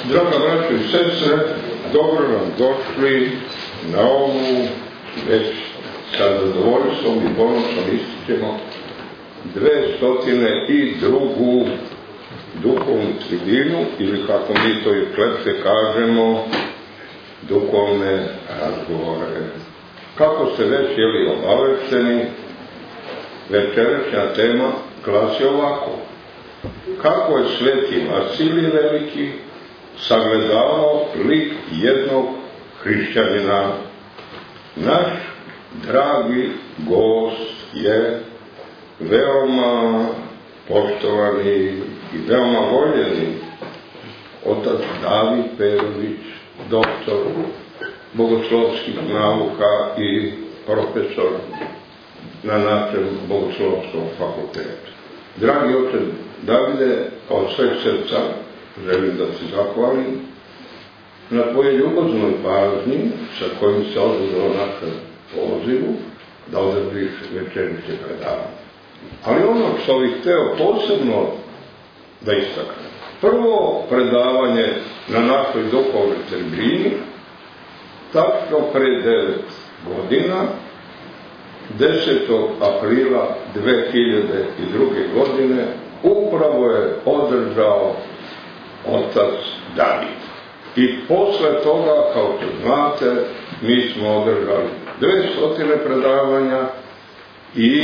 Draga braćo i sestre, dobro nam došli na ovu, već sa zadovoljstvom i ponosom ističemo 202. duhovnu tribinu, ili kako mi to iz kletve kažemo, duhovne razgovore. Kako ste već obavešteni, večerašnja tema glasi ovako: kako je sveti Vasilij Veliki sagledavao lik jednog hrišćanina. Naš dragi gost je veoma poštovani i veoma voljeni otac David Perović, doktor bogoslovskih nauka i profesor na našem bogoslovskom fakultetu. Dragi oče Davide, od sveg srca želim da ti zahvalim na tvojoj ljubaznoj pažnji sa kojim se odazvao našem pozivu da održiš večerašnje predavanje. Ali ono što bih hteo posebno da istaknem, prvo predavanje na našoj duhovnoj tribini, tačno pre 9 godina, 10. aprila 2002. godine, upravo je održao otac David. I posle toga, kao što znate, mi smo održali 200 predavanja i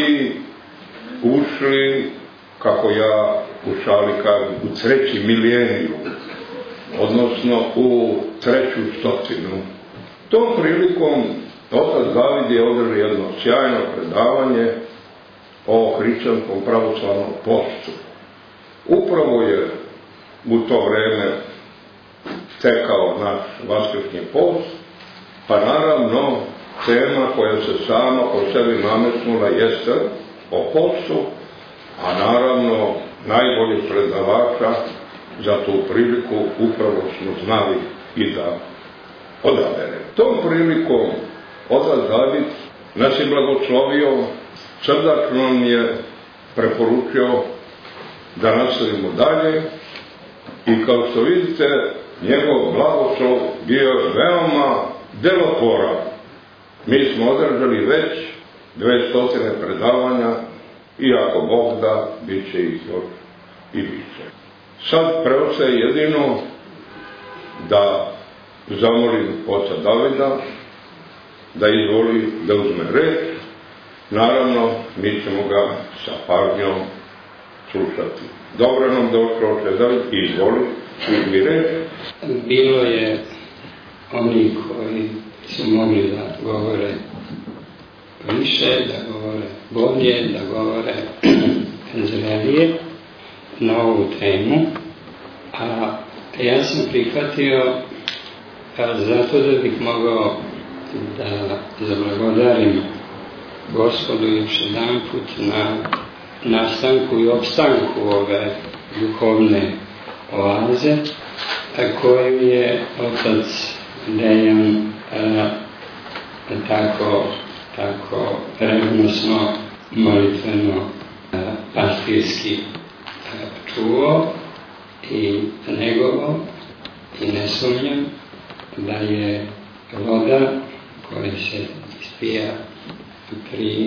ušli, kako ja u šali kažem, u 3. mileniju, odnosno u 3. stotinu. Tom prilikom otac David je održao jedno sjajno predavanje o hrišćanskom pravoslavnom postu. Upravo je u to vreme tekao naš vaskršnji post, pa naravno tema koja se sama po sebi nametnula jeste o postu, a naravno najbolji predavača za tu priliku upravo smo znali i da odabere. Tom prilikom otac David nas je blagoslovio, srdačno nam je preporučio da nastavimo dalje i kao što vidite, njegov blagoslov bio je veoma delotvoran. Mi smo održali već 200 predavanja i ako Bog da, bit će ih još i više. Sad preostaje jedino da zamolim oca Davida da izvoli da uzme reč. Naravno, mi ćemo ga sa pažnjom slušati. Dobro nam došao oče David, izvoli, uzmi reč. Bilo je oni koji su mogli da govore više, da govore bolje, da govore zrelije na ovu temu, a ja sam prihvatio zato da bih mogao da zablagodarim Gospodu još jedan put na nastanku i opstanku ove duhovne oaze koju je otac Dejan tako revnosno, molitveno, pastirski čuo i negovo, i ne sumnjam da je voda koja se ispija pri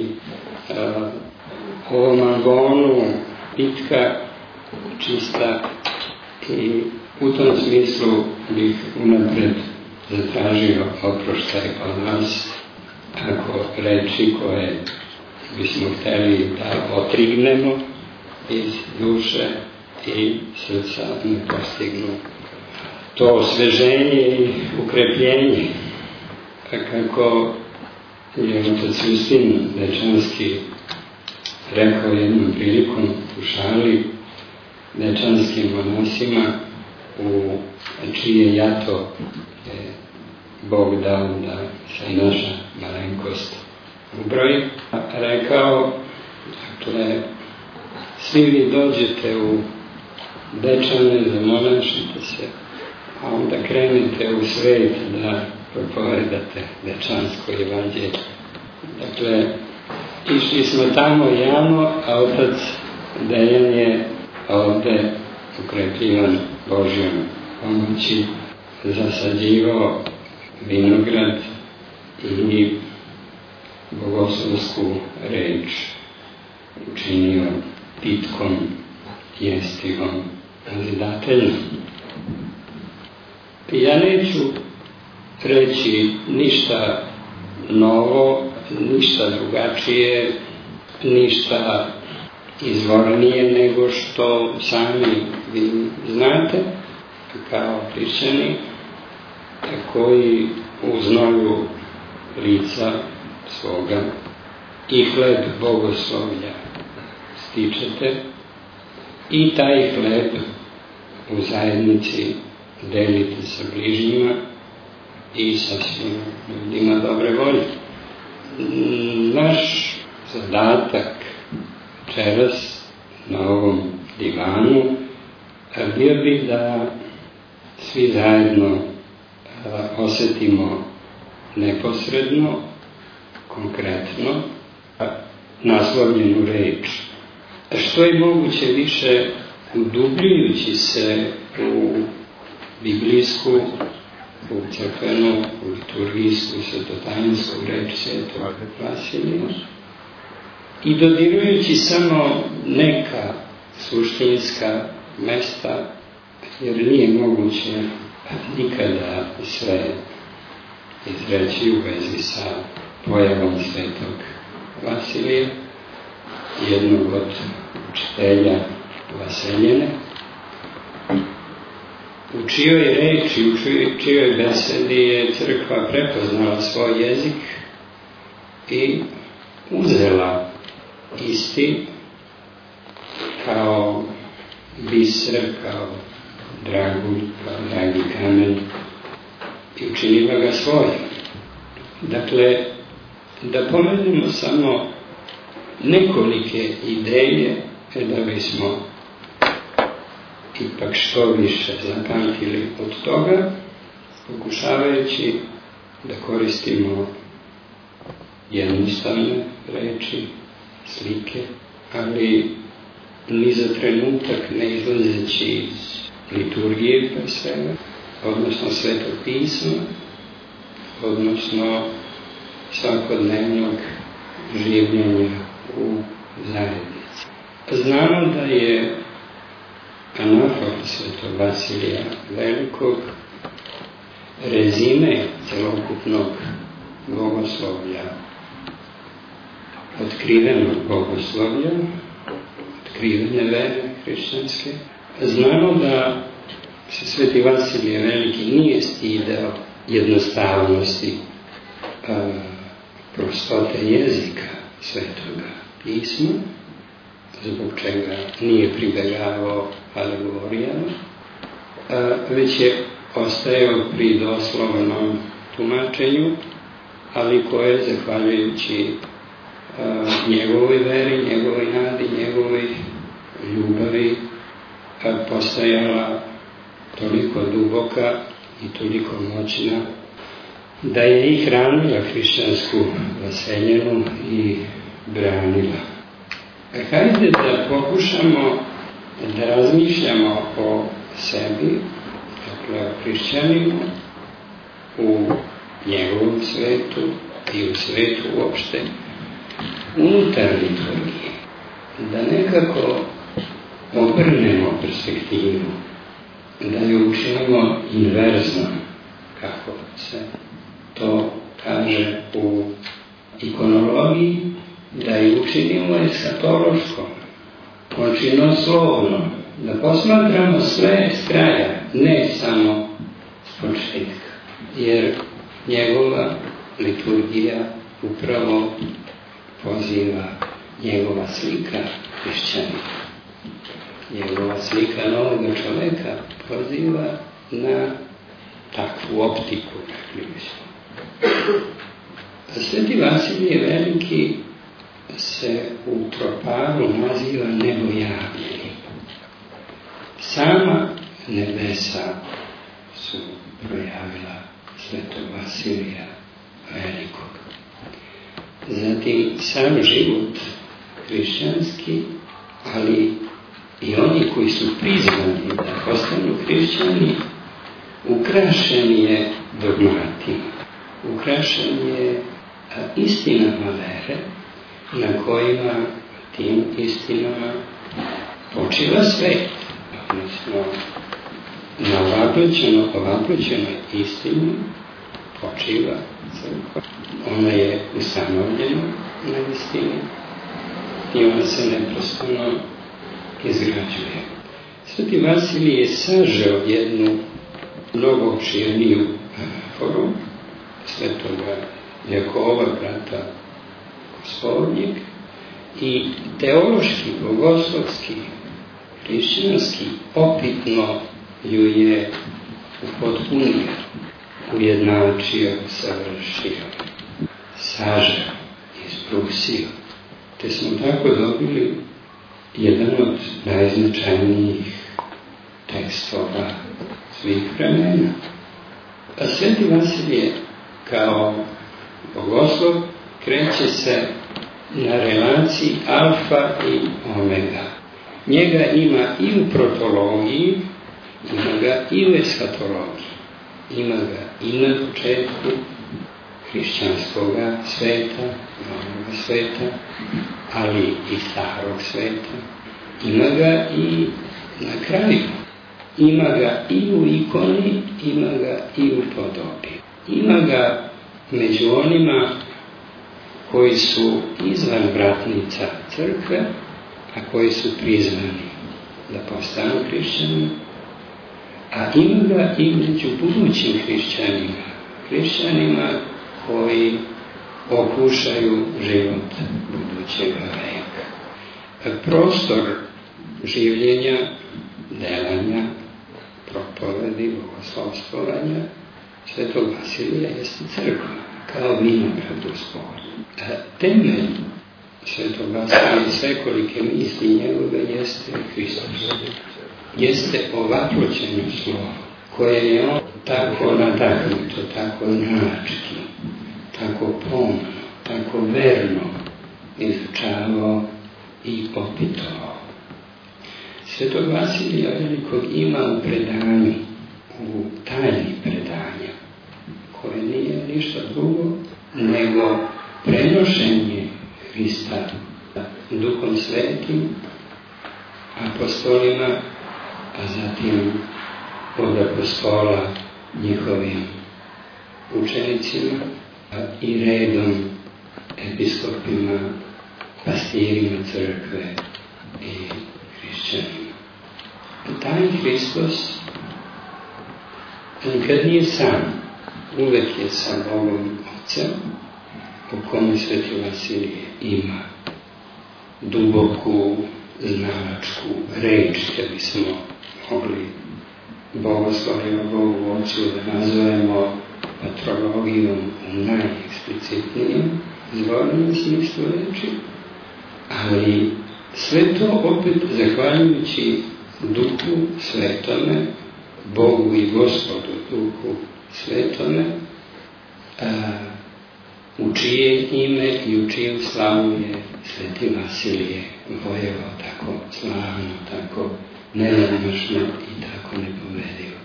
ovom agonu pitka, čista, i u tom smislu bih unapred zatražio oproštaj od vas ako reči koje bismo hteli da otrignemo iz duše i srca ne postignu to osveženje i ukrepljenje, kako je otac Justin Dečanski rekao jednom prilikom u šali dečanskim monasima, u čije jato je Bog dao da se i naša malenkost ubroji. Rekao, dakle, svi vi dođete u Dečane, zamonašite se, a onda krenete u svet da propovedate dečansko evanđelje. Dakle, išli smo tamo javno, a otac Dejan je ovde ukrepljivan Božjom pomoći zasađivao vinograd i bogoslovsku reč učinio pitkom, jestivom, nazidateljnom. Ja neću reći ništa novo, ništa drugačije, ništa izvornije nego što sami vi znate kao hrišćani koji u znoju lica svoga i hleb bogoslovlja stičete i taj hleb u zajednici delite sa bližnjima i sa svim ljudima dobre volje. Naš zadatak večeras na ovom divanu bio bi da svi zajedno osetimo neposredno, konkretno naslovljenu reč. Što je moguće više udubljujući se u biblijsku, u crkvenu, u liturgijsku, svetotajinsku reč Svetog Vasilija i dodirujući samo neka suštinska mesta, jer nije moguće nikada sve izreći u vezi sa pojavom Svetog Vasilija, jednog od učitelja Vaseljene, u čijoj reči, u čijoj besedi je crkva prepoznala svoj jezik i uzela isti kao biser, kao dragulj, kao dragi kamen i učinila ga svojim. Dakle, da pomenemo samo nekolike ideje da bismo ipak što više zapamtili od toga, pokušavajući da koristimo jednostavne reči, slike, ali ni za trenutak ne izlazeći iz liturgije pre svega, odnosno Svetog pisma, odnosno svakodnevnog življenja u zajednici. Znamo da je anafora Svetog Vasilija Velikog rezime celokupnog bogoslovlja, otkrivenog bogoslovlja, otkrivene vere hrišćanske. Znamo da se Sveti Vasilije Veliki nije stideo jednostavnosti, prostote jezika Svetoga pisma, zbog čega nije pribegavao alegorijama, već je ostajao pri doslovnom tumačenju, ali koje, zahvaljujući njegovoj veri, njegovoj nadi, njegovoj ljubavi, postajala toliko duboka i toliko moćna da je i hranila hrišćansku Vaseljenu i branila. Hajde da pokušamo da razmišljamo o sebi, dakle o hrišćaninu, u njegovom svetu i u svetu uopšte, unutar liturgije, da nekako obrnemo perspektivu, da je učinimo inverzno, kako se to kaže u ikonologiji, da je učinimo eskatološko, očinoslovno, da posmatramo sve s kraja, ne samo s početka, jer njegova liturgija upravo poziva, njegova slika hrišćanina, njegova slika novoga čoveka poziva na takvu optiku, rekli bismo. Sveti Vasilije Veliki se u troparu naziva nebojavljeni. Sama nebesa su projavila Svetog Vasilija Velikog. Zatim sam život hrišćanski, ali i oni koji su prizvani da postanu hrišćani, Ukrašen je dogmatima, ukrašen je istinama vere, na kojima tim istinama počiva svet, odnosno na ovaplućenoj istini počiva crkva. Ona je ustanovljena na istini i ona se neprestano izgrađuje. Sveti Vasilij je sažeo jednu mnogo opširniju anaforu svetoga Jakova, brata Gospodnjeg, i teološki, bogoslovski, hrišćanski, opitno ju je upotpunio, ujednačio, savršio, sažeo, isprusio. Te smo tako dobili jedan od najznačajnijih tekstova svih vremena. A Sveti Vasilije kao bogoslov kreće se na relaciji alfa i omega. Njega ima i u protologiji, ima ga i u eskatologiji, ima ga i na početku hrišćanskog sveta, novog sveta, ali i starog sveta. Ima ga i na kraju. Ima ga i u ikoni, ima ga i u podobi. Ima ga među onima koji su izvan vratnica crkve, a koji su prizvani da postanu hrišćani, a ima ga i među budućim hrišćanima koji okušaju život budućeg veka. Prostor življenja, delanja, propovedi, bogoslovstvovanja Svetog Vasilija jeste crkva, kao vinograd Gospodnji. Temelj Svetog Vasilija i svekolike misli njegove jeste Hristos. Jeste ovaploćeno slovo, koje je on tako nadahnuto, tako nački, tako pomno, tako verno izučavao i opitovao. Svetog Vasilija Velikog ima u predanju, u tajni predanja, koje nije ništa drugo nego prenošenje Hrista Duhom Svetim, apostolima, a zatim od apostola njihovim učenicima i redom episkopima, pastirima crkve i hrišćanima. Taj Hristos nikad nije sam, uvek je sa Bogom Otcem, u kome Sveti Vasilije ima duboku znalačku reč, kad bismo mogli bogoslovlje o Bogu Otcu da nazovemo patrologijom u najeksplicitnijem zbornom smislu reči, ali sve to opet zahvaljujući Duhu Svetome, Bogu i Gospodu Duhu Svetome, u čije ime i u čiju slavu je Sveti Vasilije vojevao tako slavno, tako nenadmašno i tako nepobedivo.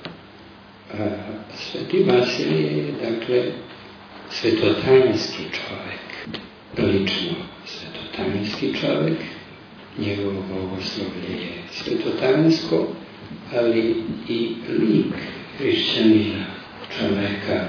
Sveti Vasilije je, dakle, svetotajnski čovek, lično svetotajnski čovek, njegovo bogoslovlje je svetotajnsko, ali i lik hrišćanina, čoveka,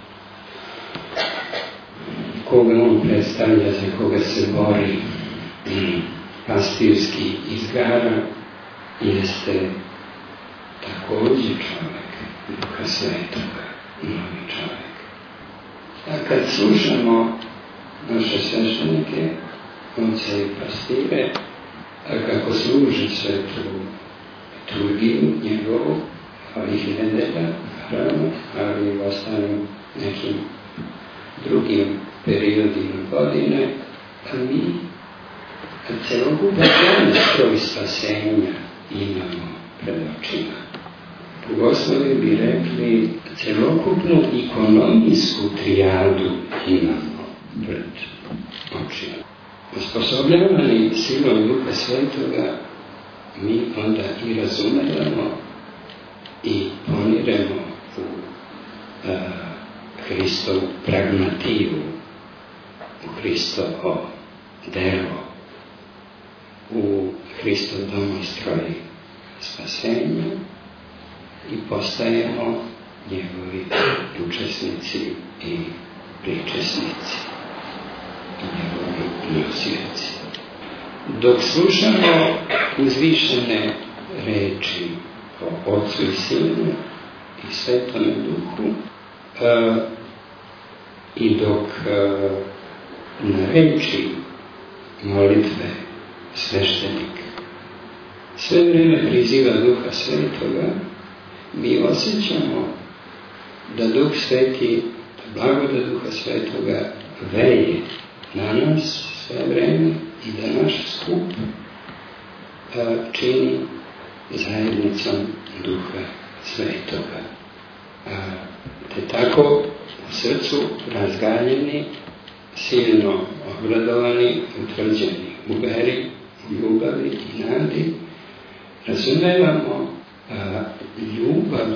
koga on predstavlja, za koga se bori, pastirski izgara, jeste takođe čovek, Duha Svetoga, novi čovek. A kad slušamo naše sveštenike, oce i pastire, a kako služe svetu liturgiju njegovu, ovih nedelja, naravno, ali i u ostalim nekim drugim periodima godine, a mi celokupan stroj spasenja imamo pred očima. Bogoslovi bi rekli, celokupnu ekonomijsku trijadu imamo pred očima. Osposobljavani silom Duha Svetoga, mi onda i razumevamo i poniremo u Hristovu pragmatiju, u Hristovo delo, u Hristov domostroj spasenja i postajemo njegovi učesnici i pričesnici i njegovi nosioci. Dok slušamo uzvišene reči o Otcu i Sinu i Svetome Duhu i dok na reči molitve sveštenik sve vreme priziva Duha Svetoga, mi osjećamo da Duh Sveti, da blagodat Duha Svetoga veje na nas sve vreme i da naš skup čini zajednicom Duha Svetoga. Te tako u srcu razgaljeni, silno obradovani, utvrđeni u veri, u ljubavi i nadi, razumevamo ljubav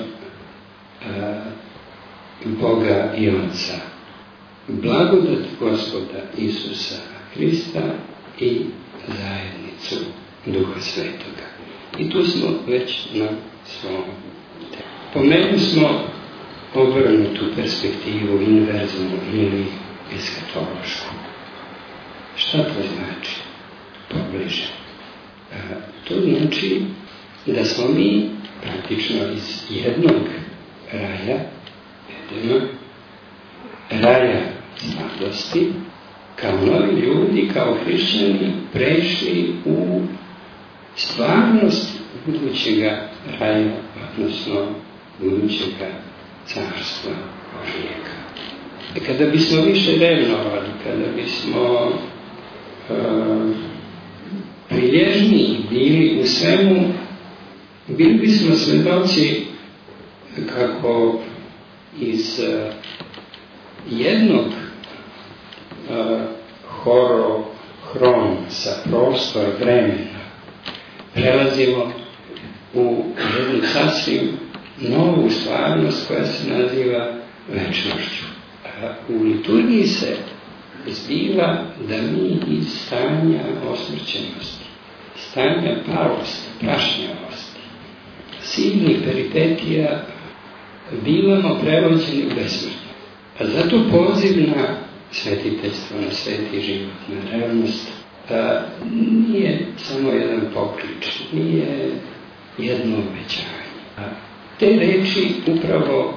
Boga i Otca, blagodat Gospoda Isusa Hrista i zajednicu Duha Svetoga. I tu smo već na svom temu. Pomenuli smo obrnutu perspektivu, inverznu ili eskatološku. Šta to znači? Pobliže. To znači da smo mi praktično iz jednog raja, raja slabosti, kao novi ljudi, kao hrišćani, prešli u stvarnost budućega raja, odnosno budućega carstva Božijega. Kada bismo više revnovali, kada bismo prilježniji bili u svemu, bili bismo svedoci kako iz jednog sa prostora vremena prelazimo u jednu sasvim novu stvarnost koja se naziva večnošću. U liturgiji se zbiva da mi iz stanja osmrćenosti, stanja palosti, prašnjavosti, silnih peripetija bivamo prevođeni u besmrtje. A zato poziv na svetiteljstvo, na sveti život, na realnost, nije samo jedan poklič, nije jedno obećanje. Te reči upravo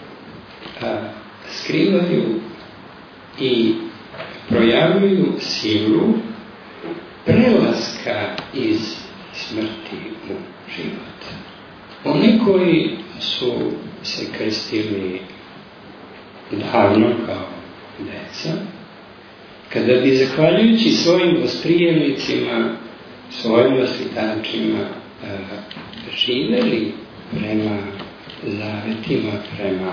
skrivaju i projavljuju silu prelaska iz smrti u život. Oni koji su se krstili davno kao deca, kada bi zahvaljujući svojim vosprijemnicima, svojim vaspitačima živeli prema zavetima, prema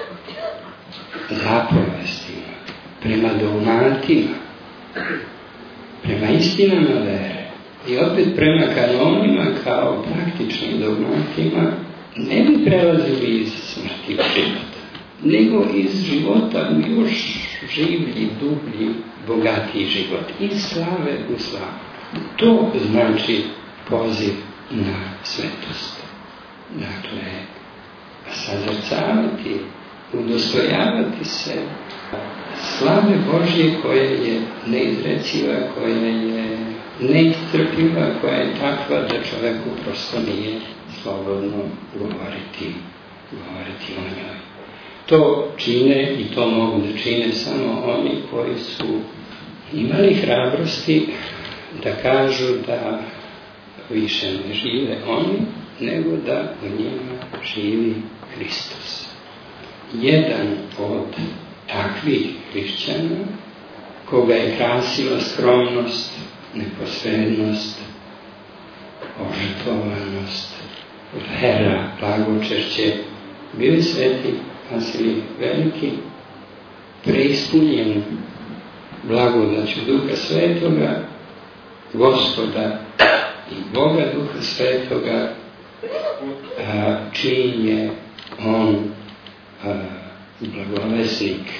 zapovestima, prema dogmatima, prema istinama vere i opet prema kanonima kao praktičnim dogmatima, ne bi prelazili iz smrti u život, nego iz života u još življi, dublji, bogatiji život, iz slave u slavu. To znači poziv na svetost. Dakle, sazrcavati, udostojavati se slave Božje koja je neizreciva, koja je neiscrpljiva, koja je takva da čoveku prosto nije slobodno govoriti o njoj. To čine i to mogu da čine samo oni koji su imali hrabrosti da kažu da više ne žive oni, nego da u njima živi Hristos. Jedan od takvih hrišćana, koga je krasila skromnost, neposrednost, ožrtvovanost, vera, blagočešće, bio je sveti Vasilij Veliki, preispunjen blagodaću Duha Svetoga, Gospoda i Boga Duha Svetoga, čiji je on blagovesnik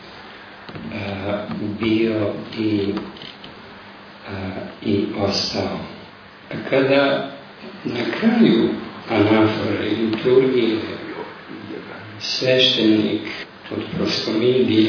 bio i ostao. Kada na kraju anafore i liturgije sveštenik od proskomidije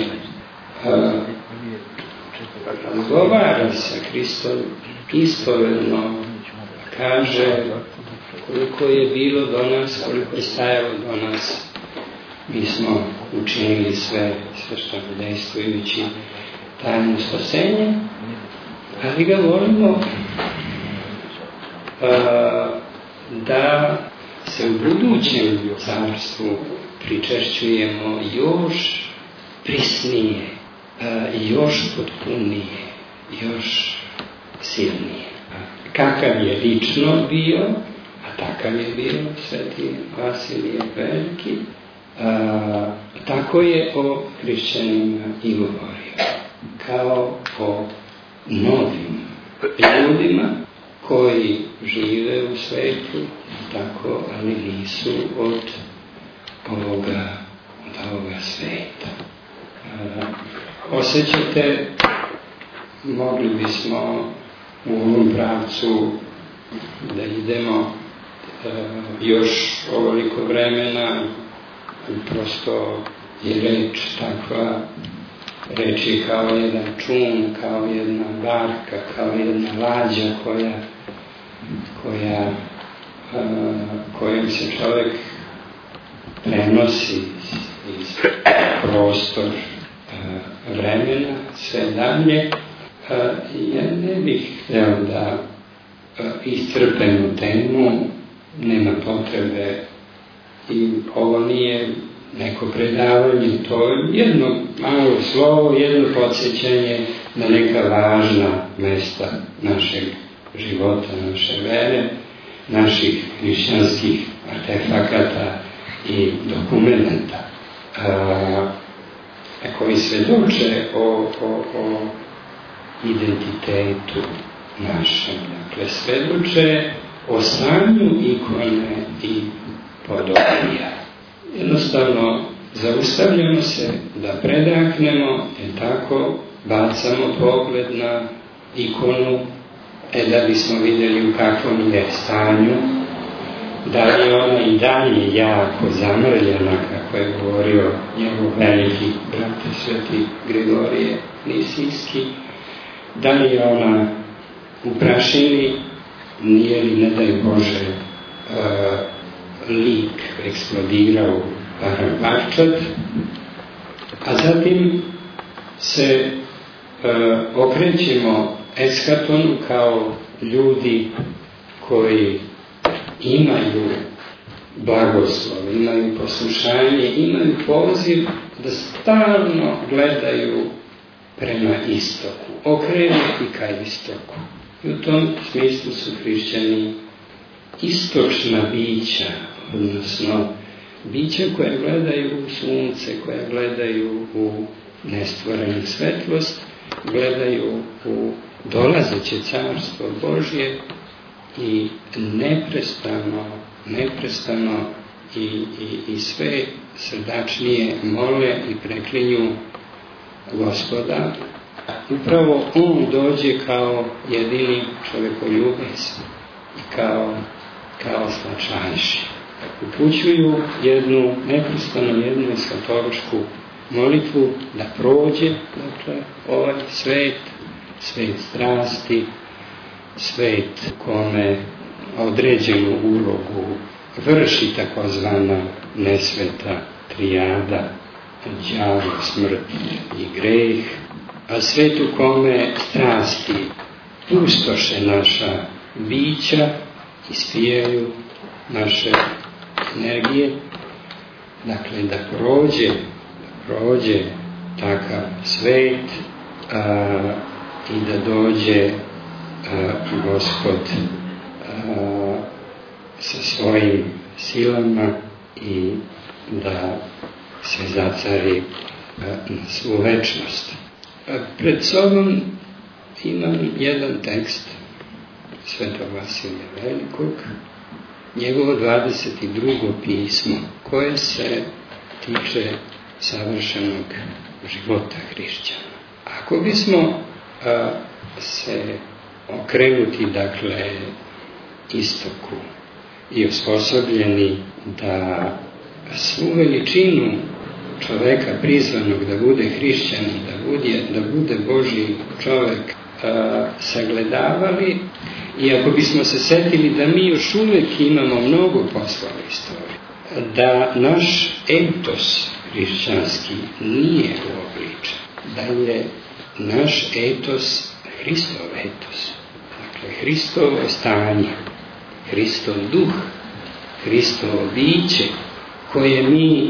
razgovara sa Hristom ispovedno, kaže koliko je bilo do nas, koliko je stajalo do nas, mi smo učinili sve što dejstvujući tajno spasenje, ali ga volimo da se u budućem carstvu pričešćujemo još prisnije, još potpunije, još silnije. Kakav je lično bio, a takav je bio sveti Vasilije Veliki, tako je o hrišćanima i govorio, kao o novim ljudima koji žive u svetu, tako, ali nisu od ovoga sveta. Osjećate, mogli bismo u ovom pravcu da idemo još ovoliko vremena, prosto je reč takva, reč je kao jedan čum, kao jedna barka, kao jedna lađa kojom se čovjek prenosi iz prostor vremena sve dalje. Ja ne bih htio da iscrpenu temu, nema potrebe, i ovo nije neko predavanje, to je jedno malo slovo, jedno podsjećanje na neka važna mesta našeg života, naše vere, naših hrišćanskih artefakata i dokumenta koji svedoče o identitetu našem. Dakle, svedoče o stanju ikone i podobija. Jednostavno, zaustavljamo se da predahnemo, tako bacamo pogled na ikonu, da bismo vidjeli u kakvom je stanju, da li je ona i dalje jako zamrljena, kako je govorio njegov veliki brat sveti Grigorije Nisijski, da li je ona u prašini, nije li, ne daj Bože, lik eksplodirao parčad, a zatim se okrećemo eskatonu kao ljudi koji imaju blagoslov, imaju poslušanje, imaju poziv da stalno gledaju prema istoku, okrenuti ka istoku. I u tom smislu su hrišćani istočna bića, odnosno bića koje gledaju u sunce, koje gledaju u nestvorenu svetlost, gledaju u dolazeće carstvo Božje i neprestano i sve srdačnije mole i preklinju Gospoda. Upravo on dođe kao jedini čovjekoljubac i kao slačajši. Upućuju neprestano jednu eskatološku molitvu da prođe, dakle, ovaj svet strasti, svet kome određenu ulogu vrši takozvana nesveta trijada, đavo, smrt i greh, a svet u kome strasti pustoše naša bića, ispijaju naše energije, dakle da prođe takav svet i da dođe Gospod sa svojim silama i da se zacari na svu večnost. Pred sobom imam jedan tekst svetog Vasilija Velikog, njegovo 22. pismo, koje se tiče savršenog života hrišćana. Ako bismo se okrenuti, dakle, istoku i osposobljeni da svu veličinu čoveka prizvanog da bude hrišćanin, da bude Božji čovek sagledavali, i ako bismo se setili da mi još uvek imamo mnogo posla u istoriji, da naš etos hrišćanski nije uobličen, da je naš etos Hristov etos, dakle Hristovo stanje, Hristov duh, Hristovo biće koje mi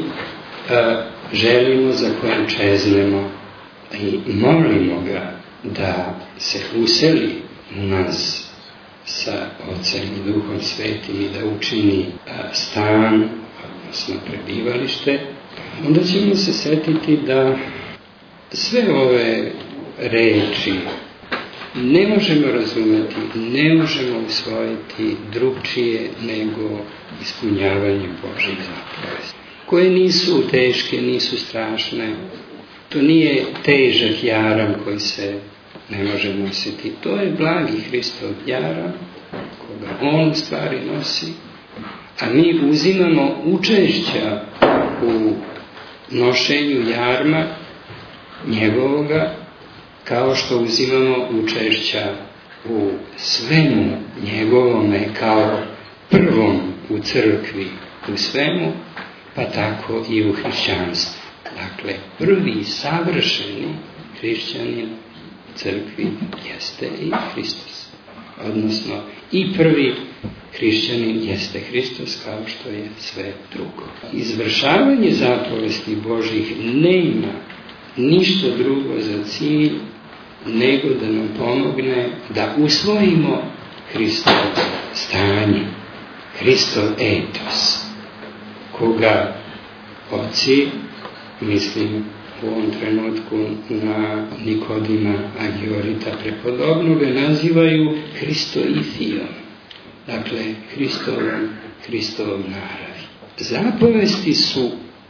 želimo, za kojim čeznemo i molimo ga da se useli u nas sa Otcem i Duhom Svetim i da učini stan, odnosno prebivalište, onda ćemo se setiti da sve ove reči ne možemo razumeti, ne možemo usvojiti drugčije nego ispunjavanje Božjih zapovesti, koje nisu teške, nisu strašne. To nije težak jaram koji se ne može nositi. To je blagi Hristov jaram, koga on u stvari nosi, a mi uzimamo učešća u nošenju jarma njegovoga, kao što uzimamo učešća u svemu njegovome kao prvom u crkvi u svemu, pa tako i u hrišćanstvu. Dakle, prvi savršeni hrišćanin u crkvi jeste i Hristos. Odnosno, i prvi hrišćanin jeste Hristos, kao što je sve drugo. Izvršavanje zapovesti Božjih nema ništa drugo za cilj nego da nam pomogne da usvojimo Hristovo stanje, Hristov etos, koga oci, mislim u ovom trenutku na Nikodima Agiorita prepodobnoga, nazivaju Hristoifiom, dakle Hristovom naravi. Zapovesti su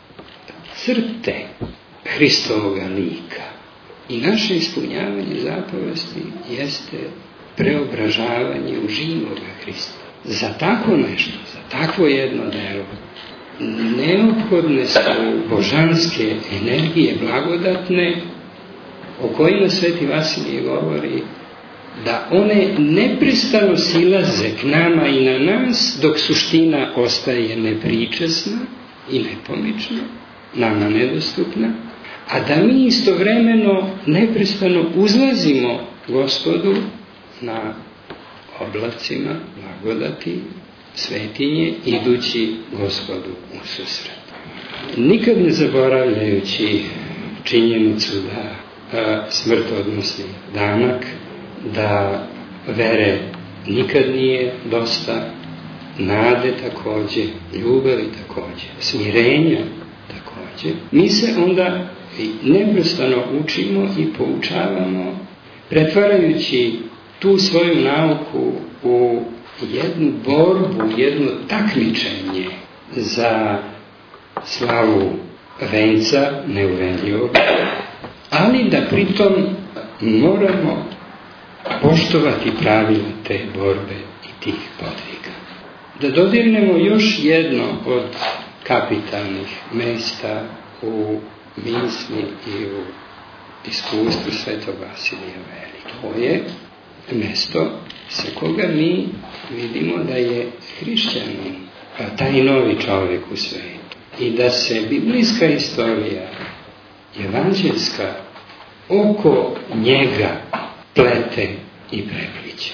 crte Hristovoga lika i naše ispunjavanje zapovesti jeste preobražavanje u živoga Hrista. Za tako nešto, za takvo jedno delo, neophodne su božanske energije blagodatne, o kojima Sveti Vasilije govori da one neprestano silaze k nama i na nas, dok suština ostaje nepričesna i nepomična, nama nedostupna, a da mi istovremeno neprestano uzlazimo Gospodu na oblacima blagodati svetinje, idući Gospodu u susret. Nikad ne zaboravljajući činjenicu da smrt odnosi danak, da vere nikad nije dosta, nade takođe, ljubavi takođe, smirenja takođe, mi se onda neprestano učimo i poučavamo, pretvarajući tu svoju nauku u jednu borbu, jedno takmičenje za slavu venca neuvendljivog, ali da pritom moramo poštovati pravila te borbe i tih podviga. Da dodirnemo još jedno od kapitalnih mesta u misli i u iskustvu Svetog Vasilija Velikog. To je mesto sa koga mi vidimo da je hrišćanin, taj novi čovjek u svetu, i da se biblijska istorija, evanđelska, oko njega plete i prepliće.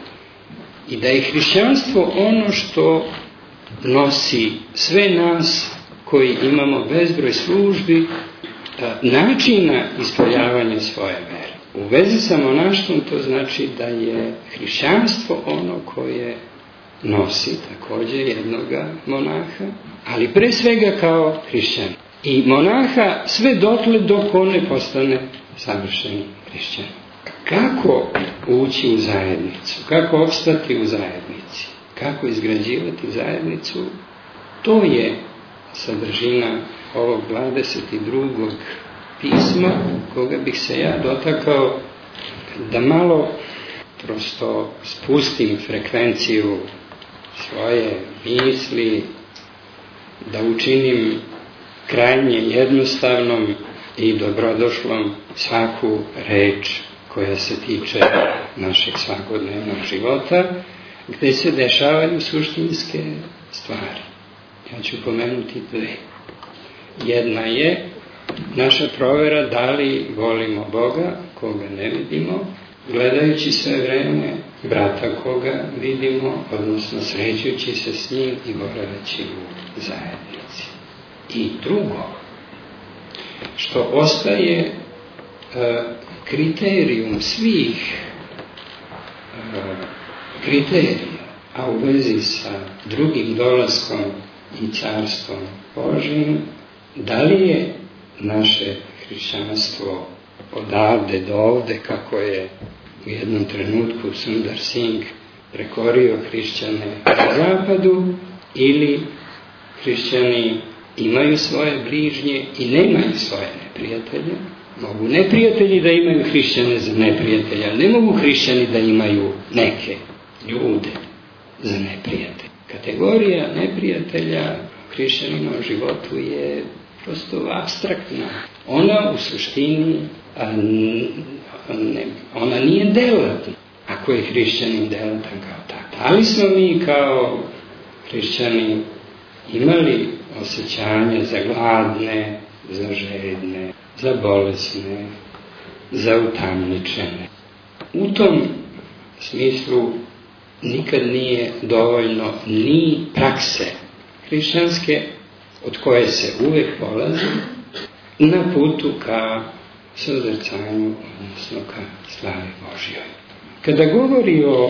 I da je hrišćanstvo ono što nosi sve nas koji imamo bezbroj službi, načina ispoljavanja svoje vere. U vezi sa monaštvom to znači da je hrišćanstvo ono koje nosi također jednoga monaha, ali pre svega kao hrišćan. I monaha sve dotle dok on ne postane savršeni hrišćan. Kako ući u zajednicu? Kako opstati u zajednici? Kako izgrađivati zajednicu? To je sadržina ovog 22. pisma, koga bih se ja dotakao da malo prosto spustim frekvenciju svoje misli, da učinim krajnje jednostavnom i dobrodošlom svaku reč koja se tiče našeg svakodnevnog života, gde se dešavaju suštinske stvari. Ja ću pomenuti dve. Jedna je naša provera da li volimo Boga, koga ne vidimo, gledajući sve vreme brata koga vidimo, odnosno srećujući se s njim i boraveći u zajednici. I drugo, što ostaje kriterijum svih kriterija, a u vezi sa drugim dolaskom i carstvom Božjim, da li je naše hrišćanstvo odavde do ovde, kako je u jednom trenutku Sundar Singh prekorio hrišćane na zapadu, ili hrišćani imaju svoje bližnje i nemaju svoje neprijatelje. Mogu neprijatelji da imaju hrišćane za neprijatelja, ali ne mogu hrišćani da imaju neke ljude za neprijatelje. Kategorija neprijatelja u hrišćaninom životu je prosto apstraktna. Ona u suštini ona nije delatna, ako je hrišćanin delatan kao tako. Ali smo mi kao hrišćani imali osjećanje za gladne, za žedne, za bolesne, za utamničene. U tom smislu nikad nije dovoljno ni prakse hrišćanske, od koje se uvek polazi, na putu ka sozrcanju, odnosno ka slavi Božjoj. Kada govori o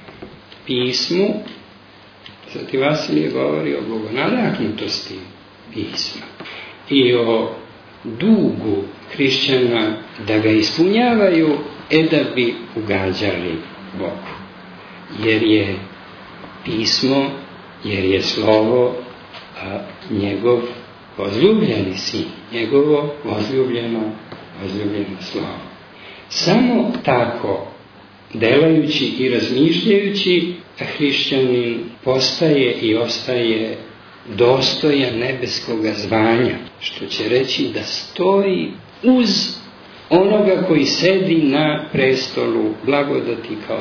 pismu, Sveti Vasilije govori o bogonadahnutosti pisma i o dugu hrišćana da ga ispunjavaju, da bi ugađali Bogu. Jer je pismo, jer je slovo njegov возljubljeni sin, njegovo возljubljeno slovo. Samo tako, delajući i razmišljajući, hrišćanin postaje i ostaje dostojan nebeskoga zvanja, što će reći da stoji uz onoga koji sedi na prestolu blagodati kao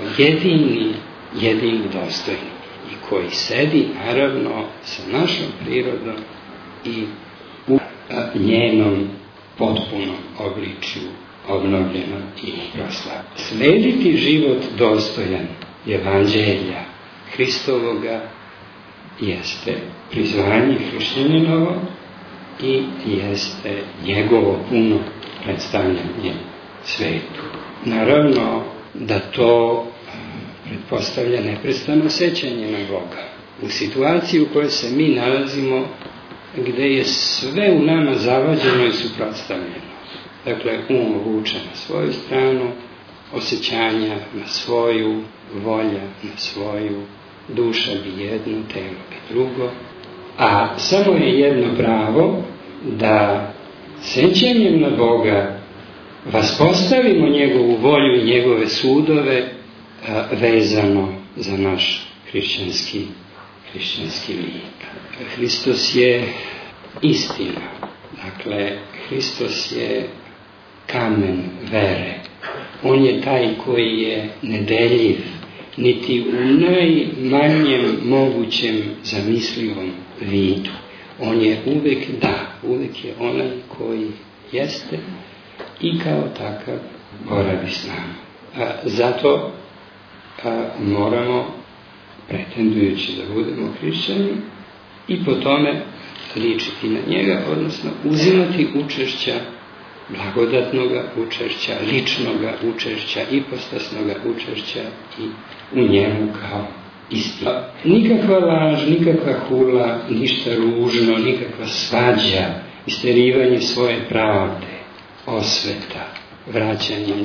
jedini dostojni i koji sedi naravno sa našom prirodom i u njenom potpunom obličju obnovljenom i proslavljenom. Slediti život dostojan Evanđelja Hristovoga jeste prizvanje hrišćaninovo i jeste njegovo puno predstavljanje svetu. Naravno da to pretpostavlja neprestano sećanje na Boga. U situaciji u kojoj se mi nalazimo, gde je sve u nama zavađeno i suprotstavljeno. Dakle, vuče na svoju stranu, osjećanja na svoju, volja na svoju, duša bi jedno, telo bi drugo, a samo je jedno pravo da sećanjem na Boga vaspostavimo njegovu volju i njegove sudove vezano za naš hrišćanski lik. Hristos je istina. Dakle, Hristos je kamen vere. On je taj koji je nedeljiv, niti u najmanjem mogućem zamislivom vidu. On je uvek je onaj koji jeste i kao takav boravi s nama. Zato moramo, pretendujući da budemo hrišćani, i po tome ličiti na njega, odnosno uzimati učešća, blagodatnoga učešća, ličnoga učešća, ipostasnoga učešća i u njemu kao istina. Nikakva laž, nikakva hula, ništa ružno, nikakva svađa, isterivanje svoje pravde, osveta, vraćanje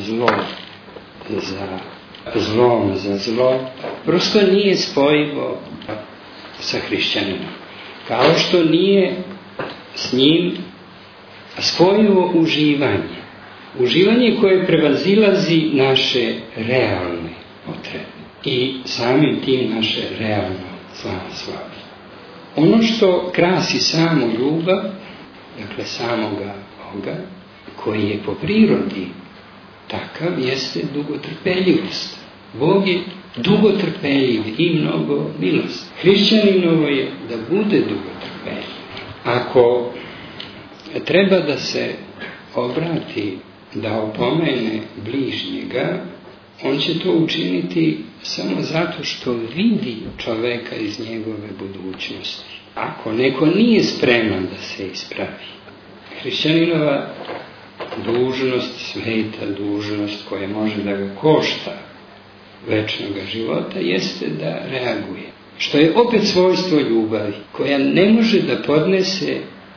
zlom za zlo, prosto nije spojivo sa hrišćaninom. Kao što nije s njim spojivo uživanje. Uživanje koje prevazilazi naše realne potrebe i samim tim naše realno slavlje. Ono što krasi samu ljubav, dakle samoga Boga, koji je po prirodi takav, jeste dugotrpeljivost. Bog je dugotrpeljiv i mnogo milosti. Hrišćaninovo je da bude dugotrpeljiv. Ako treba da se obrati, da opomene bližnjega, on će to učiniti samo zato što vidi čoveka iz njegove budućnosti. Ako neko nije spreman da se ispravi, hrišćaninova dužnost, sveta dužnost koja može da ga košta večnog života, jeste da reaguje. Što je opet svojstvo ljubavi, koja ne može da podnese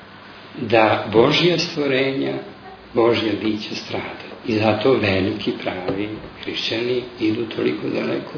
da Božja stvorenja, Božja bića strada. I zato veliki pravi hrišćani idu toliko daleko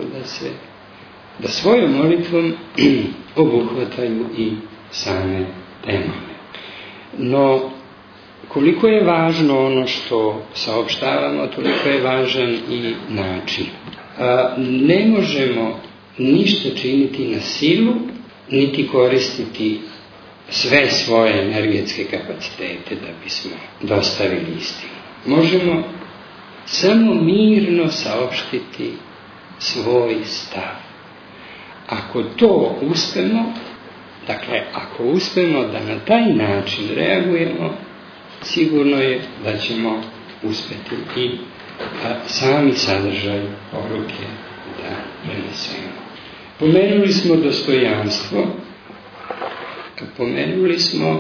da svojom molitvom obuhvataju i same demone. No, koliko je važno ono što saopštavamo, toliko je važan i način. Ne možemo ništa činiti na silu, niti koristiti sve svoje energetske kapacitete da bismo dostavili istinu. Možemo samo mirno saopštiti svoj stav. Ako to uspemo, dakle, ako uspemo da na taj način reagujemo, sigurno je da ćemo uspeti i sami sadržaj poruke da prenesemo. Pomenuli smo dostojanstvo, pomenuli smo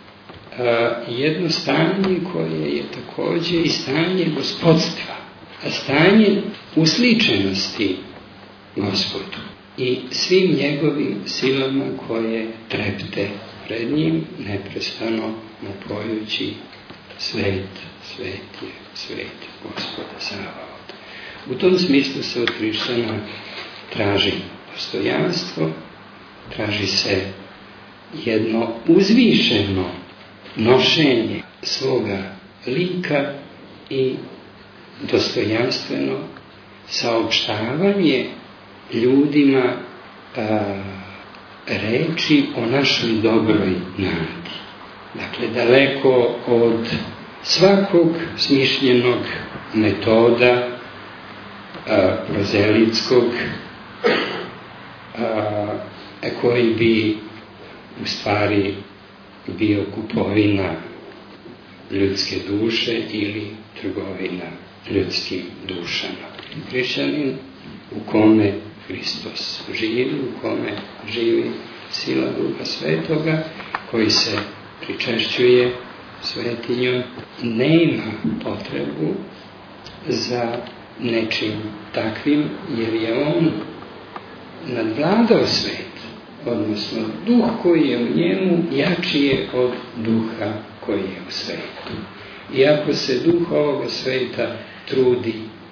jedno stanje koje je također i stanje gospodstva, a stanje usličenosti Gospodu i svim njegovim silama koje trepte pred njim, neprestano mu pojući svet, svet je Gospoda Savaota. U tom smislu se od hrišćana traži dostojanstvo, traži se jedno uzvišeno nošenje svoga lika i dostojanstveno saopštavanje ljudima reči o našoj dobroj nadi. Dakle, daleko od svakog smišljenog metoda prozelitskog koji bi u stvari bio kupovina ljudske duše ili trgovina ljudskim dušama. Hrišćanin u kome Hristos živi, u kome živi sila Duha Svetoga, koji se pričešćuje svetinjom, nema potrebu za nečim takvim, jer je on nadvladao svet, odnosno duh koji je u njemu jači je od duha koji je u svetu. I ako se duh ovoga sveta trudi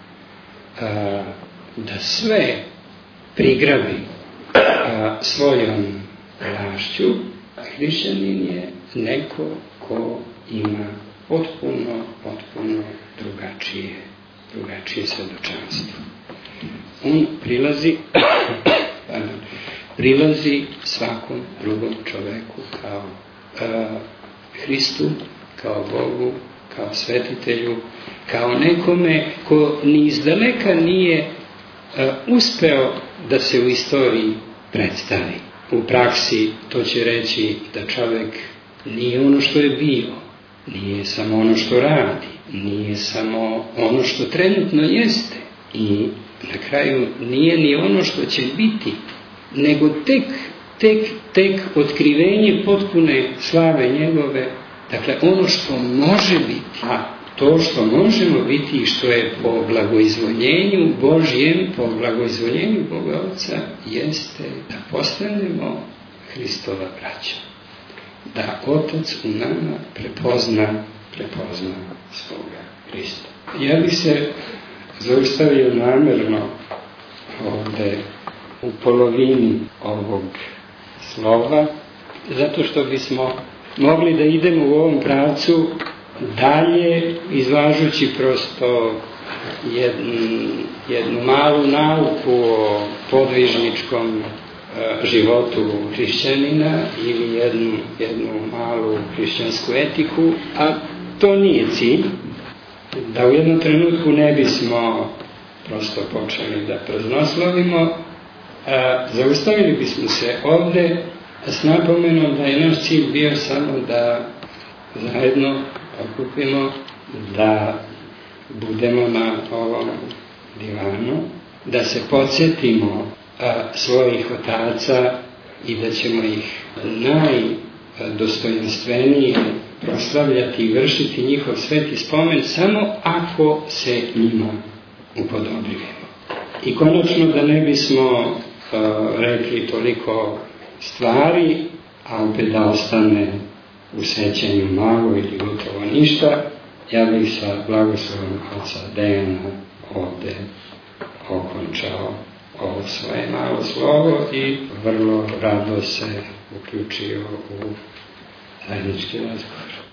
da sve prigrabi svojom vlašću, hrišćanin je neko ko ima potpuno drugačije svedočanstvo. On prilazi svakom drugom čoveku kao Hristu, kao Bogu, kao svetitelju, kao nekome ko ni izdaleka nije uspeo da se u istoriji predstavi. U praksi to će reći da čovek nije ono što je bio, nije samo ono što radi, nije samo ono što trenutno jeste i na kraju nije ni ono što će biti, nego tek otkrivenje potpune slave njegove, dakle ono što može biti, a to što možemo biti i što je po blagoizvoljenju Božjem, po blagoizvoljenju Boga Oca, jeste da postanemo Hristova braća. Da Otac u nama prepozna svoga Hrista. Ja bih se zaustavio namjerno ovdje u polovini ovog slova, zato što bismo mogli da idemo u ovom pravcu dalje, izlažući prosto jednu malu nauku o podvižničkom životu hrišćanina ili jednu malu hrišćansku etiku, a to nije cilj. Da u jednom trenutku ne bismo prosto počeli da praznoslavimo, zaustavili bismo se ovde s napomenom da je naš cilj bio samo da zajedno okupimo, da budemo na ovom divanu, da se podsjetimo svojih otaca i da ćemo ih najdostojanstvenije proslavljati i vršiti njihov sveti spomen samo ako se njima upodobljujemo. I konačno da ne bismo rekli toliko stvari, a opet da ostane u sećanju malo ili gotovo ništa, ja bih sa blagoslovom oca Dejana ovde okončao ovo svoje malo slovo i vrlo rado se uključio u zajednički razgovor.